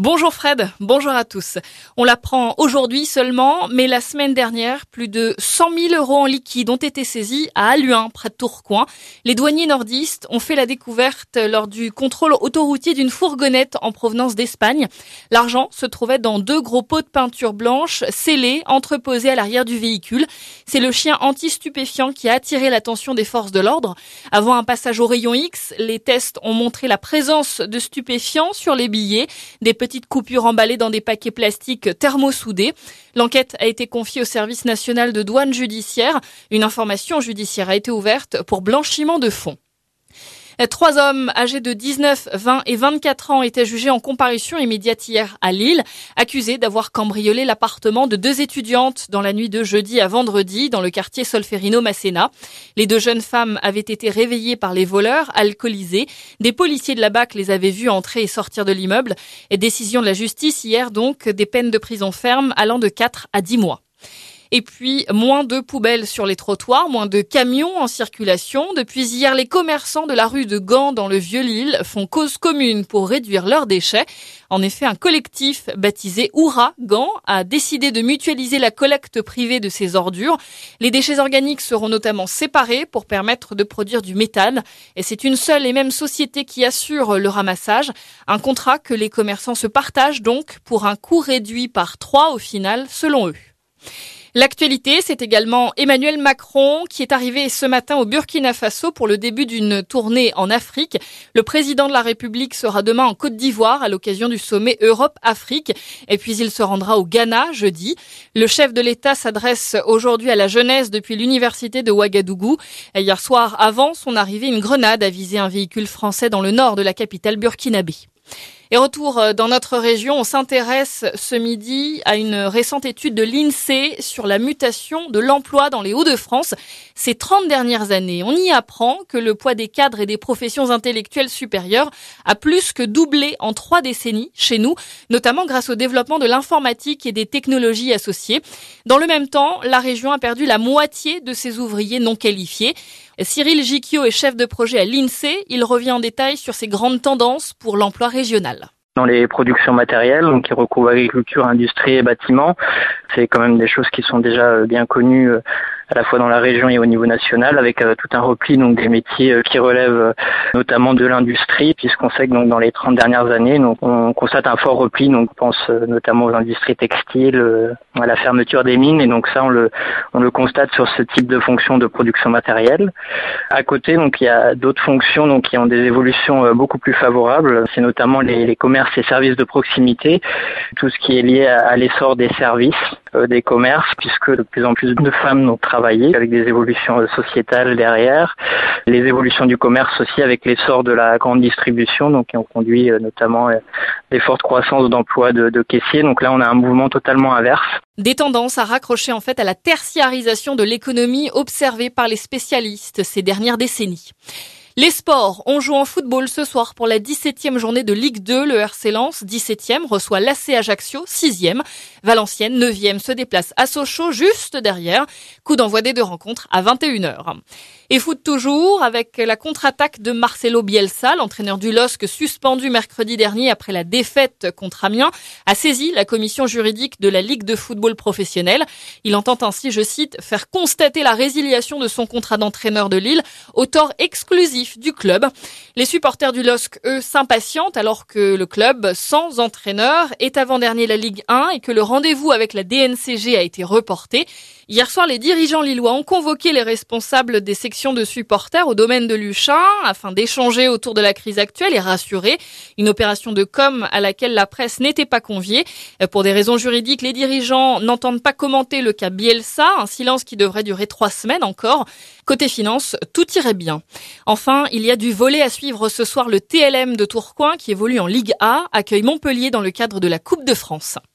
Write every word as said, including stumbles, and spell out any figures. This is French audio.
Bonjour Fred, bonjour à tous. On l'apprend aujourd'hui seulement, mais la semaine dernière, plus de cent mille euros en liquide ont été saisis à Halluin, près de Tourcoing. Les douaniers nordistes ont fait la découverte lors du contrôle autoroutier d'une fourgonnette en provenance d'Espagne. L'argent se trouvait dans deux gros pots de peinture blanche scellés, entreposés à l'arrière du véhicule. C'est le chien anti-stupéfiant qui a attiré l'attention des forces de l'ordre. Avant un passage au rayon X, les tests ont montré la présence de stupéfiants sur les billets, des petites coupures emballées dans des paquets plastiques thermosoudés. L'enquête a été confiée au service national de douane judiciaire. Une information judiciaire a été ouverte pour blanchiment de fonds. Trois hommes âgés de dix-neuf, vingt et vingt-quatre ans étaient jugés en comparution immédiate hier à Lille, accusés d'avoir cambriolé l'appartement de deux étudiantes dans la nuit de jeudi à vendredi dans le quartier Solferino-Masséna. Les deux jeunes femmes avaient été réveillées par les voleurs, alcoolisées. Des policiers de la B A C les avaient vues entrer et sortir de l'immeuble. Et décision de la justice hier donc, des peines de prison ferme allant de quatre à dix mois. Et puis, moins de poubelles sur les trottoirs, moins de camions en circulation. Depuis hier, les commerçants de la rue de Gand dans le Vieux-Lille font cause commune pour réduire leurs déchets. En effet, un collectif baptisé Oura Gand a décidé de mutualiser la collecte privée de ces ordures. Les déchets organiques seront notamment séparés pour permettre de produire du méthane. Et c'est une seule et même société qui assure le ramassage. Un contrat que les commerçants se partagent donc pour un coût réduit par trois au final, selon eux. L'actualité, c'est également Emmanuel Macron qui est arrivé ce matin au Burkina Faso pour le début d'une tournée en Afrique. Le président de la République sera demain en Côte d'Ivoire à l'occasion du sommet Europe-Afrique. Et puis il se rendra au Ghana jeudi. Le chef de l'État s'adresse aujourd'hui à la jeunesse depuis l'université de Ouagadougou. Hier soir, avant son arrivée, une grenade a visé un véhicule français dans le nord de la capitale burkinabé. Et retour dans notre région, on s'intéresse ce midi à une récente étude de l'INSEE sur la mutation de l'emploi dans les Hauts-de-France ces trente dernières années. On y apprend que le poids des cadres et des professions intellectuelles supérieures a plus que doublé en trois décennies chez nous, notamment grâce au développement de l'informatique et des technologies associées. Dans le même temps, la région a perdu la moitié de ses ouvriers non qualifiés. Cyril Gicchio est chef de projet à l'INSEE. Il revient en détail sur ces grandes tendances pour l'emploi régional. Dans les productions matérielles, donc qui recouvrent agriculture, industrie et bâtiment, c'est quand même des choses qui sont déjà bien connues à la fois dans la région et au niveau national, avec tout un repli donc des métiers qui relèvent notamment de l'industrie, puisqu'on sait que donc dans les trente dernières années, donc on constate un fort repli, donc on pense notamment aux industries textiles, à la fermeture des mines, et donc ça on le on le constate sur ce type de fonction de production matérielle. À côté, donc il y a d'autres fonctions donc qui ont des évolutions beaucoup plus favorables, c'est notamment les, les commerces et services de proximité, tout ce qui est lié à, à l'essor des services, euh, des commerces, puisque de plus en plus de femmes ont travaillé avec des évolutions euh, sociétales derrière, les évolutions du commerce aussi avec l'essor de la grande distribution, donc qui ont conduit euh, notamment euh, des fortes croissances d'emplois de, de caissiers. Donc là, on a un mouvement totalement inverse. Des tendances à raccrocher en fait à la tertiarisation de l'économie observée par les spécialistes ces dernières décennies. Les sports, on joue en football ce soir pour la dix-septième journée de Ligue deux. Le R C Lens, dix-septième, reçoit l'A C Ajaccio, sixième. Valenciennes, neuvième, se déplace à Sochaux, juste derrière. Coup d'envoi des deux rencontres à vingt et une heures. Et foot toujours, avec la contre-attaque de Marcelo Bielsa, l'entraîneur du L O S C suspendu mercredi dernier après la défaite contre Amiens, a saisi la commission juridique de la Ligue de football professionnel. Il entend ainsi, je cite, faire constater la résiliation de son contrat d'entraîneur de Lille au tort exclusif du club. Les supporters du L O S C, eux, s'impatientent alors que le club, sans entraîneur, est avant-dernier la Ligue un et que le rendez-vous avec la D N C G a été reporté. Hier soir, les dirigeants lillois ont convoqué les responsables des sections de supporters au domaine de Luchin afin d'échanger autour de la crise actuelle et rassurer. Une opération de com à laquelle la presse n'était pas conviée. Pour des raisons juridiques, les dirigeants n'entendent pas commenter le cas Bielsa, un silence qui devrait durer trois semaines encore. Côté finance, tout irait bien. Enfin, il y a du volley à suivre ce soir. Le T L M de Tourcoing, qui évolue en Ligue A, accueille Montpellier dans le cadre de la Coupe de France.